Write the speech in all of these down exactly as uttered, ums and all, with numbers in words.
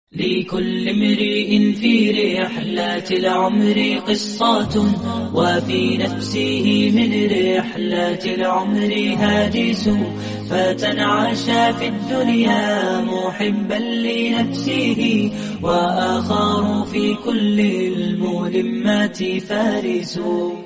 لكل امرئ في رحلات العمر قصة، وفي نفسه من رحلات العمر هاجس، فتنعشى في الدنيا محبا لنفسه، وآخر في كل الملمات فارس.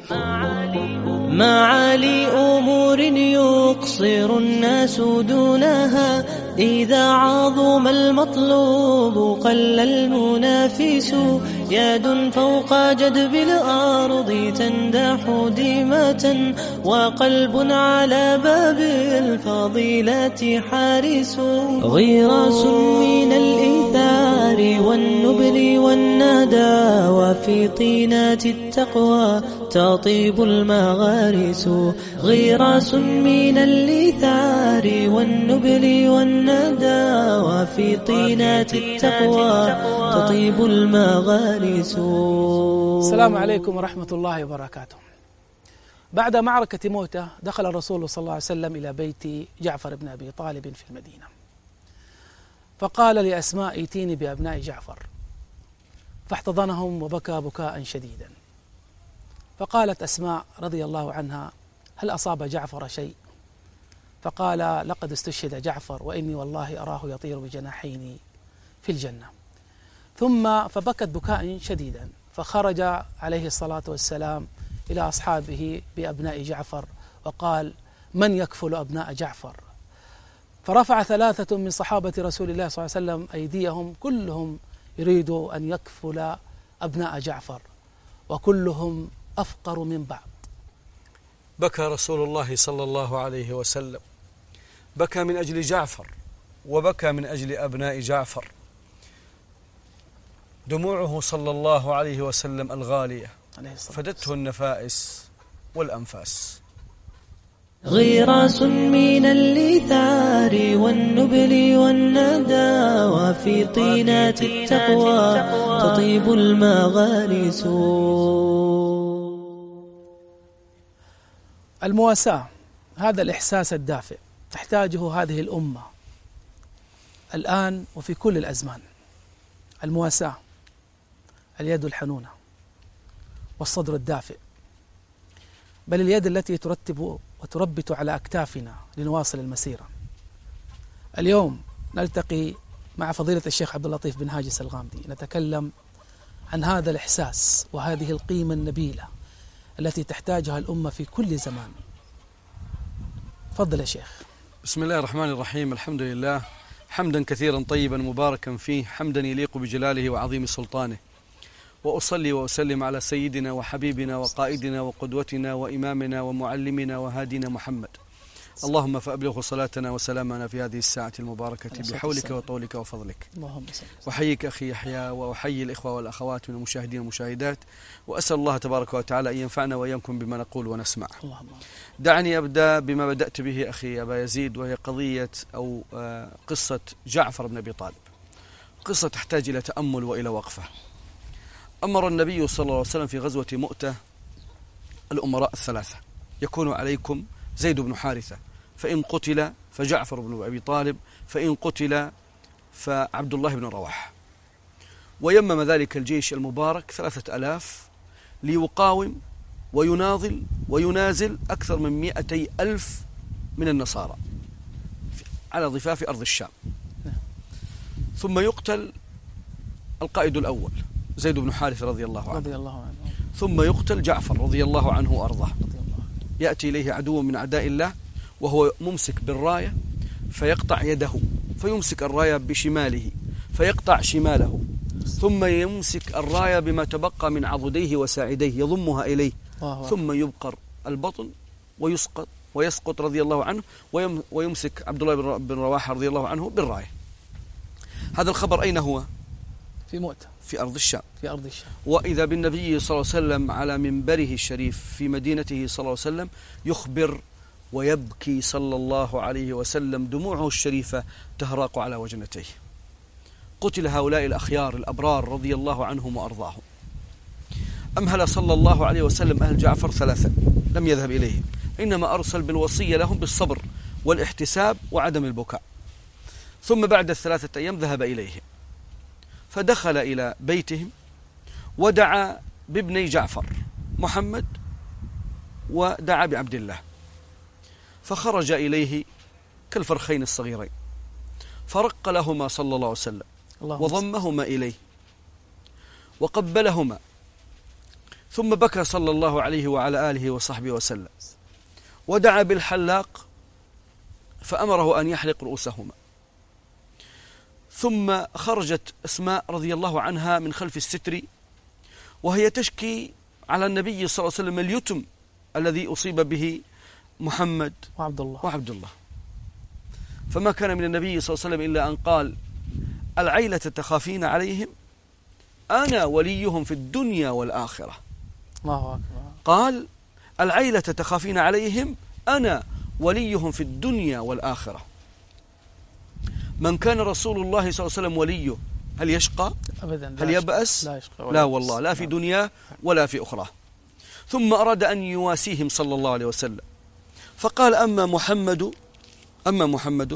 معالي أمور يقصر الناس دونها، إذا عظم المطلوب قل المنافس. يد فوق جدب الأرض تندح ديمة، وقلب على باب الفضيلات حارس. غراس من الإيثار والنبل والندى، وفي طينات التقوى تطيب المغارس. غراس من الإيثار والنبل والندى، وفي طينات التقوى تطيب المغارس. السلام عليكم ورحمة الله وبركاته. بعد معركة موتة دخل الرسول صلى الله عليه وسلم إلى بيت جعفر بن أبي طالب في المدينة، فقال لأسماء ائتيني بأبناء جعفر، فاحتضنهم وبكى بكاء شديدا. فقالت أسماء رضي الله عنها: هل أصاب جعفر شيء؟ فقال: لقد استشهد جعفر، وإني والله أراه يطير بجناحين في الجنة. ثم فبكت بكاء شديدا، فخرج عليه الصلاة والسلام إلى أصحابه بأبناء جعفر وقال: من يكفل أبناء جعفر؟ فرفع ثلاثة من صحابة رسول الله صلى الله عليه وسلم أيديهم، كلهم يريد أن يكفل أبناء جعفر، وكلهم أفقر من بعض. بكى رسول الله صلى الله عليه وسلم، بكى من أجل جعفر، وبكى من أجل أبناء جعفر. دموعه صلى الله عليه وسلم الغالية فدته النفائس والأنفاس. غراس من الإيثار والنبل والندى، وفي طينات التقوى تطيب المغارس. المواساة، هذا الإحساس الدافئ تحتاجه هذه الأمة الآن وفي كل الأزمان. المواساة، اليد الحنونة والصدر الدافئ، بل اليد التي ترتب وتربت على أكتافنا لنواصل المسيرة. اليوم نلتقي مع فضيلة الشيخ عبد اللطيف بن هاجس الغامدي، نتكلم عن هذا الإحساس وهذه القيمة النبيلة التي تحتاجها الأمة في كل زمان. فضل يا شيخ. بسم الله الرحمن الرحيم. الحمد لله حمدا كثيرا طيبا مباركا فيه، حمدا يليق بجلاله وعظيم سلطانه. وأصلي وأسلم على سيدنا وحبيبنا وقائدنا وقدوتنا وإمامنا ومعلمنا وهادينا محمد. اللهم فأبلغ صلاتنا وسلامنا في هذه الساعة المباركة بحولك وطولك وفضلك. وحييك أخي يحيى، وأحيي الإخوة والأخوات من المشاهدين والمشاهدات، وأسأل الله تبارك وتعالى أن ينفعنا وإياكم بما نقول ونسمع. دعني أبدأ بما بدأت به أخي أبا يزيد، وهي قضية أو قصة جعفر بن أبي طالب. قصة تحتاج إلى تأمل وإلى وقفة. أمر النبي صلى الله عليه وسلم في غزوة مؤتة الأمراء الثلاثة: يكون عليكم زيد بن حارثة، فإن قتل فجعفر بن أبي طالب، فإن قتل فعبد الله بن رواحة. ويمم ذلك الجيش المبارك ثلاثة ألاف ليقاوم ويناضل وينازل أكثر من مئتي ألف من النصارى على ضفاف أرض الشام. ثم يقتل القائد الأول زيد بن حارثة رضي الله عنه, رضي الله عنه. ثم يقتل جعفر رضي الله عنه وأرضاه. يأتي إليه عدو من أعداء الله وهو ممسك بالراية، فيقطع يده، فيمسك الراية بشماله فيقطع شماله، ثم يمسك الراية بما تبقى من عضديه وساعديه يضمها إليه، ثم يبقر البطن ويسقط ويسقط رضي الله عنه، ويمسك عبد الله بن رواحة رضي الله عنه بالراية. هذا الخبر أين هو؟ في مؤتة، في أرض الشام. في أرض الشام. وإذا بالنبي صلى الله عليه وسلم على منبره الشريف في مدينته صلى الله عليه وسلم يخبر ويبكي صلى الله عليه وسلم، دموعه الشريفة تهراق على وجنتيه. قتل هؤلاء الأخيار الأبرار رضي الله عنهم وأرضاهم. أمهل صلى الله عليه وسلم أهل جعفر ثلاثة، لم يذهب إليهم، إنما أرسل بالوصية لهم بالصبر والاحتساب وعدم البكاء. ثم بعد الثلاثة أيام ذهب إليهم فدخل إلى بيتهم ودعا بابني جعفر محمد ودعا بعبد الله، فخرج إليه كالفرخين الصغيرين فرق لهما صلى الله عليه وسلم وضمهما إليه وقبلهما، ثم بكى صلى الله عليه وعلى آله وصحبه وسلم، ودعا بالحلاق فأمره أن يحلق رؤوسهما. ثم خرجت أسماء رضي الله عنها من خلف الستر وهي تشكي على النبي صلى الله عليه وسلم اليتم الذي أصيب به محمد وعبد الله وعبد الله فما كان من النبي صلى الله عليه وسلم إلا أن قال: العيلة تخافين عليهم أنا وليهم في الدنيا والآخرة. الله أكبر. قال: العيلة تخافين عليهم أنا وليهم في الدنيا والآخرة. من كان رسول الله صلى الله عليه وسلم وليه هل يشقى؟ أبدا. هل يبأس؟ لا يشقى. لا والله، لا في دنياه ولا في أخرى. ثم أراد أن يواسيهم صلى الله عليه وسلم فقال: أما محمد أما محمد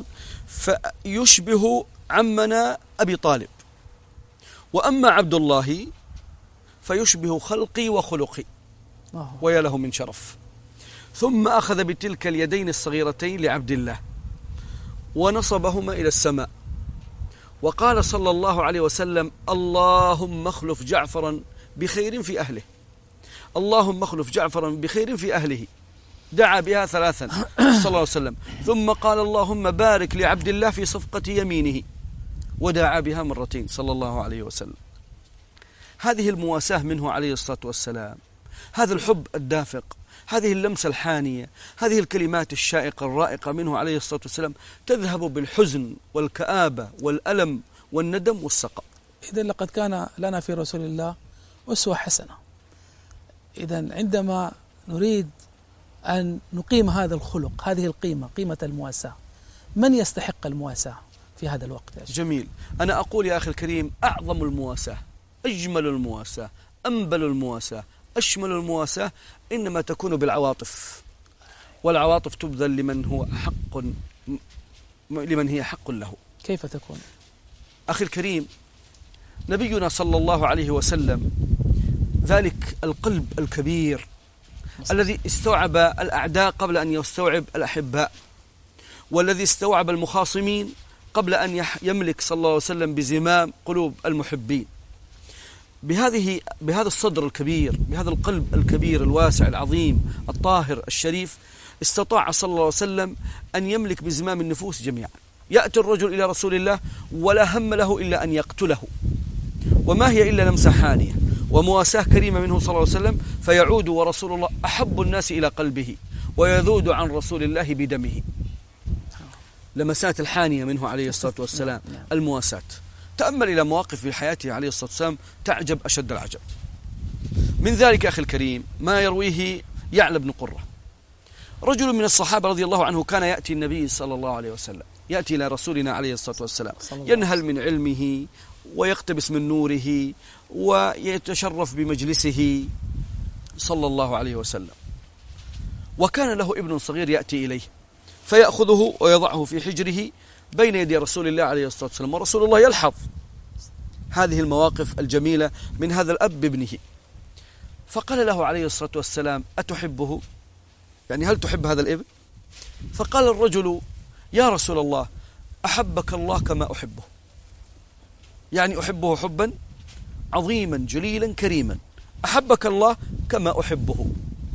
فيشبه عمنا أبي طالب، وأما عبد الله فيشبه خلقي وخلقي، ويا له من شرف. ثم أخذ بتلك اليدين الصغيرتين لعبد الله ونصبهما إلى السماء وقال صلى الله عليه وسلم: اللهم اخلف جعفرا بخير في أهله، اللهم اخلف جعفرا بخير في أهله. دعا بها ثلاثا صلى الله عليه وسلم، ثم قال: اللهم بارك لعبد الله في صفقة يمينه، ودعا بها مرتين صلى الله عليه وسلم. هذه المواساة منه عليه الصلاة والسلام، هذا الحب الدافق، هذه اللمسة الحانية، هذه الكلمات الشائقة الرائقة منه عليه الصلاة والسلام تذهب بالحزن والكآبة والألم والندم والسقم. إذن لقد كان لنا في رسول الله أسوة حسنة. إذن عندما نريد أن نقيم هذا الخلق، هذه القيمة، قيمة المواساة، من يستحق المواساة في هذا الوقت؟ جميل. أنا أقول يا أخي الكريم: أعظم المواساة، أجمل المواساة، أنبل المواساة، أشمل المواساة إنما تكون بالعواطف، والعواطف تبذل لمن هو حق لمن هي حق له. كيف تكون؟ أخي الكريم، نبينا صلى الله عليه وسلم ذلك القلب الكبير الذي استوعب الأعداء قبل أن يستوعب الأحباء، والذي استوعب المخاصمين قبل أن يملك صلى الله عليه وسلم بزمام قلوب المحبين. بهذه بهذا الصدر الكبير، بهذا القلب الكبير الواسع العظيم الطاهر الشريف، استطاع صلى الله عليه وسلم أن يملك بزمام النفوس جميعا. يأتي الرجل إلى رسول الله ولا هم له إلا أن يقتله، وما هي إلا لمسة حانية ومواساة كريمة منه صلى الله عليه وسلم، فيعود ورسول الله أحب الناس إلى قلبه ويذود عن رسول الله بدمه. لمسات الحانية منه عليه الصلاة والسلام، المواساة. تأمل إلى مواقف في حياته عليه الصلاة والسلام تعجب أشد العجب. من ذلك أخي الكريم ما يرويه يعلى بن قرة. رجل من الصحابة رضي الله عنه كان يأتي النبي صلى الله عليه وسلم، يأتي إلى رسولنا عليه الصلاة والسلام، ينهل من علمه ويقتبس من نوره ويتشرف بمجلسه صلى الله عليه وسلم. وكان له ابن صغير يأتي إليه فيأخذه ويضعه في حجره بين يدي رسول الله عليه الصلاة والسلام، ورسول الله يلحظ هذه المواقف الجميلة من هذا الأب بابنه، فقال له عليه الصلاة والسلام: أتحبه؟ يعني هل تحب هذا الابن؟ فقال الرجل: يا رسول الله، أحبك الله كما أحبه، يعني أحبه حبا عظيما جليلا كريما، أحبك الله كما أحبه.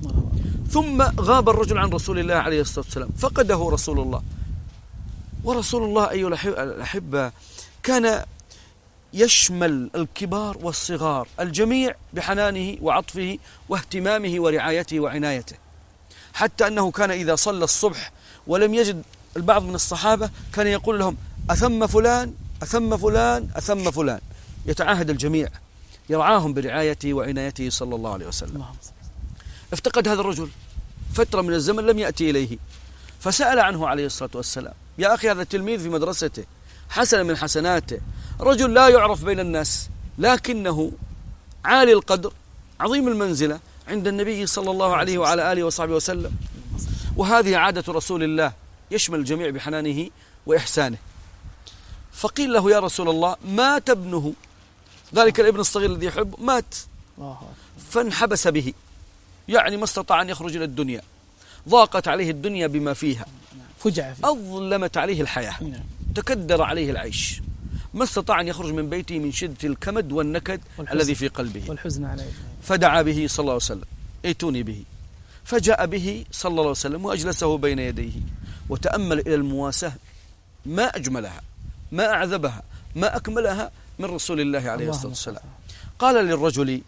ثم غاب الرجل عن رسول الله عليه الصلاة والسلام، فقده رسول الله. ورسول الله أيها الأحبة كان يشمل الكبار والصغار الجميع بحنانه وعطفه واهتمامه ورعايته وعنايته، حتى أنه كان إذا صلى الصبح ولم يجد البعض من الصحابة كان يقول لهم: أثم فلان أثم فلان أثم فلان، يتعاهد الجميع، يرعاهم برعايته وعنايته صلى الله عليه وسلم. افتقد هذا الرجل فترة من الزمن لم يأتي إليه، فسأل عنه عليه الصلاة والسلام: يا أخي، هذا التلميذ في مدرسته حسن من حسناته، رجل لا يعرف بين الناس لكنه عالي القدر عظيم المنزلة عند النبي صلى الله عليه وعلى آله وصحبه وسلم. وهذه عادة رسول الله، يشمل الجميع بحنانه وإحسانه. فقيل له: يا رسول الله، مات ابنه ذلك الابن الصغير الذي يحب مات فانحبس به، يعني ما استطاع أن يخرج إلى الدنيا، ضاقت عليه الدنيا بما فيها، فجع فيه. أظلمت عليه الحياة، تكدر عليه العيش، ما استطاع أن يخرج من بيته من شدة الكمد والنكد الذي في قلبه والحزن عليه. فدعا به صلى الله عليه وسلم، ائتوني به. فجاء به صلى الله عليه وسلم وأجلسه بين يديه، وتأمل إلى المواساة ما أجملها، ما أعذبها، ما أكملها من رسول الله عليه الصلاة والسلام. قال للرجل: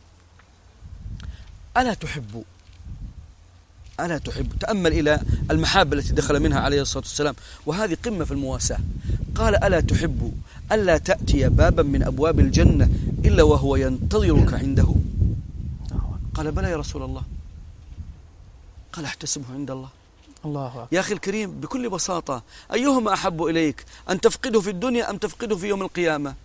ألا تحب ألا تحب تأمل إلى المحابة التي دخل منها عليه الصلاة والسلام، وهذه قمة في المواساة. قال: ألا تحب ألا تأتي بابا من أبواب الجنة إلا وهو ينتظرك عنده؟ قال: بلى يا رسول الله. قال: احتسبه عند الله. الله أكبر. يا أخي الكريم، بكل بساطة أيهما أحب إليك، أن تفقده في الدنيا أم تفقده في يوم القيامة؟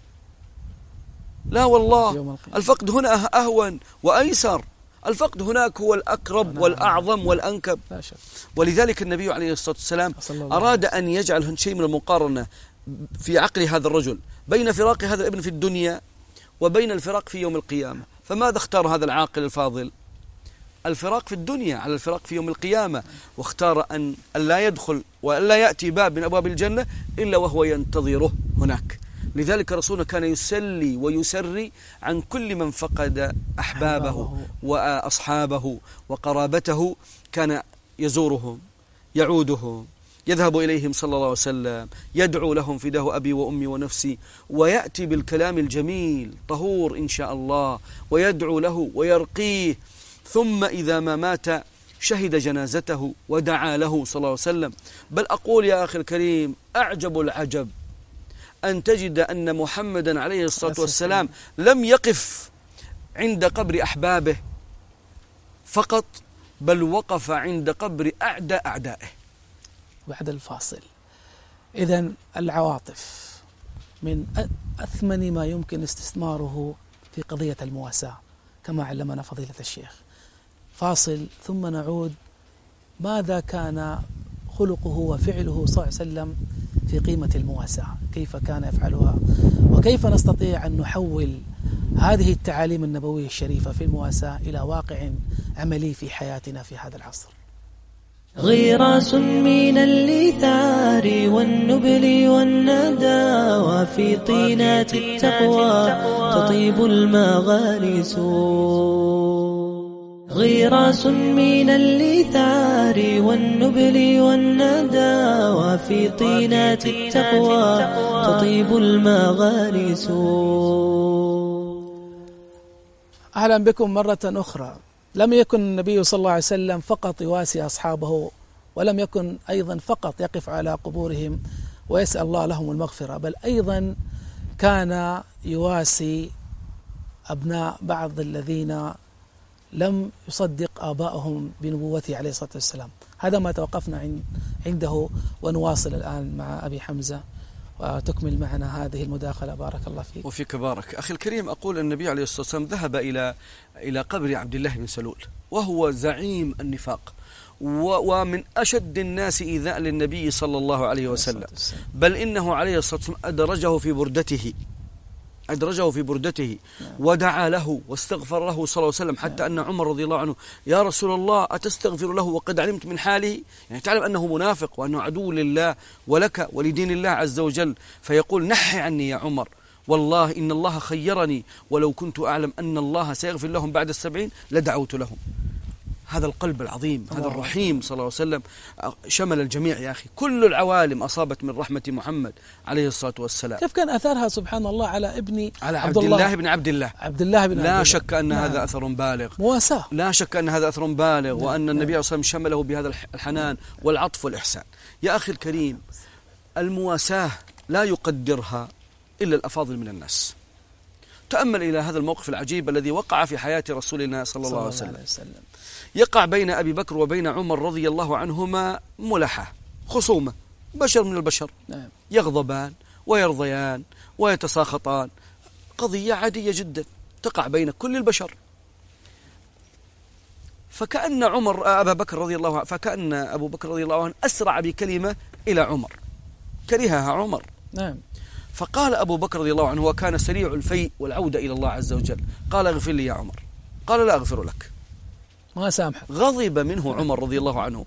لا والله، الفقد هنا أهون وأيسر، الفقد هناك هو الأقرب والأعظم والأنكب. ولذلك النبي عليه الصلاة والسلام أراد أن يجعل شيء من المقارنة في عقل هذا الرجل بين فراق هذا الابن في الدنيا وبين الفراق في يوم القيامة. فماذا اختار هذا العاقل الفاضل؟ الفراق في الدنيا على الفراق في يوم القيامة، واختار أن لا يدخل ولا يأتي باب من أبواب الجنة إلا وهو ينتظره هناك. لذلك رسولنا كان يسلي ويسري عن كل من فقد أحبابه وأصحابه وقرابته، كان يزورهم، يعودهم، يذهب إليهم صلى الله عليه وسلم، يدعو لهم فداه أبي وأمي ونفسي، ويأتي بالكلام الجميل طهور إن شاء الله، ويدعو له ويرقيه. ثم إذا ما مات شهد جنازته ودعا له صلى الله عليه وسلم. بل أقول يا أخي الكريم، أعجب العجب أن تجد أن محمدا عليه الصلاة والسلام لم يقف عند قبر أحبابه فقط، بل وقف عند قبر أعدى أعدائه. بعد الفاصل. إذن العواطف من أثمن ما يمكن استثماره في قضية المواساة كما علمنا فضيلة الشيخ. فاصل ثم نعود. ماذا كان خلقه وفعله صلى الله عليه وسلم في قيمة المواساة؟ كيف كان يفعلها؟ وكيف نستطيع أن نحول هذه التعاليم النبوية الشريفة في المواساة إلى واقع عملي في حياتنا في هذا العصر؟ غراس من الليثار والنبل والندى، وفي طينات التقوى تطيب المغارس. غراس من الليثار والنبل والندى، وفي طينات التقوى تطيب المغارس. أهلا بكم مرة أخرى. لم يكن النبي صلى الله عليه وسلم فقط يواسي أصحابه، ولم يكن أيضا فقط يقف على قبورهم ويسأل الله لهم المغفرة، بل أيضا كان يواسي أبناء بعض الذين لم يصدق آبائهم بنبوته عليه الصلاة والسلام. هذا ما توقفنا عنده، ونواصل الآن مع أبي حمزة وتكمل معنا هذه المداخلة. بارك الله فيك. وفيك بارك. أخي الكريم، أقول النبي عليه الصلاة والسلام ذهب إلى إلى قبر عبد الله بن سلول، وهو زعيم النفاق ومن أشد الناس إيذاء للنبي صلى الله عليه وسلم، بل إنه عليه الصلاة والسلام أدرجه في بردته أدرجه في بردته ودعا له واستغفر له صلى الله عليه وسلم، حتى أن عمر رضي الله عنه: يا رسول الله أتستغفر له وقد علمت من حاله؟ يعني تعلم أنه منافق وأنه عدو لله ولك ولدين الله عز وجل. فيقول: نحي عني يا عمر، والله إن الله خيرني، ولو كنت أعلم أن الله سيغفر لهم بعد السبعين لدعوت لهم. هذا القلب العظيم، هذا الرحيم صلى الله عليه وسلم شمل الجميع. يا أخي كل العوالم أصابت من رحمة محمد عليه الصلاة والسلام. كيف كان أثرها سبحان الله على ابن على عبد الله بن عبد الله عبد الله بن لا شك أن نعم. هذا أثر بالغ، مواساة، لا شك أن هذا أثر بالغ، نعم. وأن النبي نعم. صلى الله عليه وسلم شمله بهذا الحنان والعطف والإحسان. يا أخي الكريم، المواساة لا يقدرها إلا الأفاضل من الناس. تأمل إلى هذا الموقف العجيب الذي وقع في حياة رسولنا صلى الله عليه وسلم. وسلم. يقع بين أبي بكر وبين عمر رضي الله عنهما ملحة، خصومة، بشر من البشر، نعم. يغضبان ويرضيان ويتساخطان، قضية عادية جدا تقع بين كل البشر. فكأن عمر أبا بكر رضي الله عنه فكأن أبو بكر رضي الله عنه أسرع بكلمة إلى عمر كرهها عمر، نعم. فقال أبو بكر رضي الله عنه وكان سريع الفيء والعودة إلى الله عز وجل، قال اغفر لي يا عمر. قال لا أغفر لك، ما سامحك. غضب منه عمر رضي الله عنه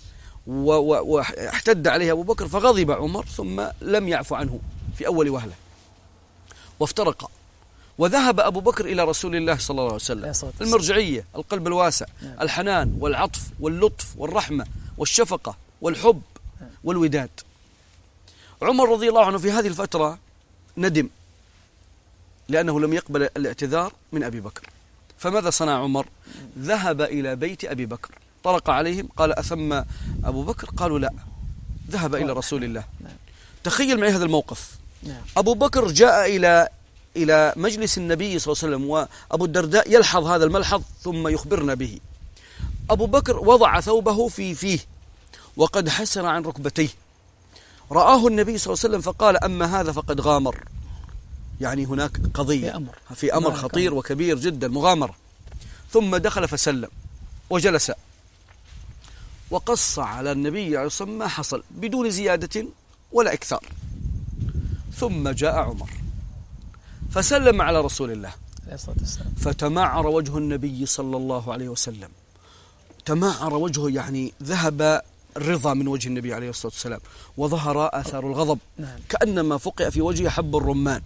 واحتد عليه أبو بكر، فغضب عمر ثم لم يعفو عنه في أول وهلة، وافترق. وذهب أبو بكر إلى رسول الله صلى الله عليه وسلم. المرجعية، القلب الواسع، الحنان والعطف واللطف والرحمة والشفقة والحب والوداد. عمر رضي الله عنه في هذه الفترة ندم لأنه لم يقبل الاعتذار من أبي بكر. فماذا صنع عمر؟ ذهب إلى بيت أبي بكر، طرق عليهم، قال أثم أبو بكر؟ قالوا لا. ذهب إلى رسول الله. تخيل معي هذا الموقف. أبو بكر جاء إلى إلى مجلس النبي صلى الله عليه وسلم، وأبو الدرداء يلحظ هذا الملحظ ثم يخبرنا به. أبو بكر وضع ثوبه في فيه وقد حسر عن ركبتيه. رآه النبي صلى الله عليه وسلم فقال أما هذا فقد غامر، يعني هناك قضية، في أمر, في أمر خطير وكبير جدا، مغامرة. ثم دخل فسلم وجلس وقص على النبي عليه الصلاة والسلام ما حصل بدون زيادة ولا إكثار. ثم جاء عمر فسلم على رسول الله، فتمعر وجه النبي صلى الله عليه وسلم، تمعر وجهه، يعني ذهب الرضا من وجه النبي عليه الصلاة والسلام، وظهر آثار الغضب كأنما فقع في وجهه حب الرمان.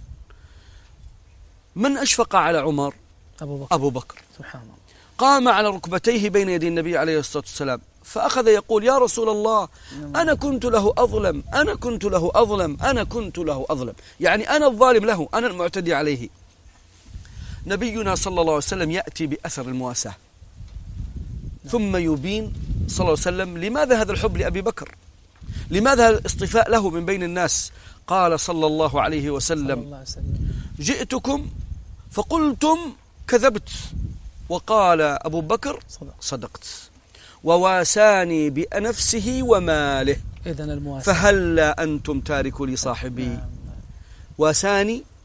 من أشفق على عمر؟ أبو بكر, أبو بكر. سبحان الله. قام على ركبتيه بين يدي النبي عليه الصلاة والسلام فأخذ يقول يا رسول الله أنا كنت له أظلم، أنا كنت له أظلم، أنا كنت له أظلم، يعني أنا الظالم له، أنا المعتدي عليه. نبينا صلى الله عليه وسلم يأتي بأثر المواساة ثم يبين صلى الله عليه وسلم لماذا هذا الحب لأبي بكر، لماذا الاصطفاء له من بين الناس. قال صلى الله عليه وسلم جئتكم فقلتم كذبت، وقال أبو بكر صدقت، وواساني بنفسه وماله، فهلا أنتم تاركوا لي صاحبي. واساني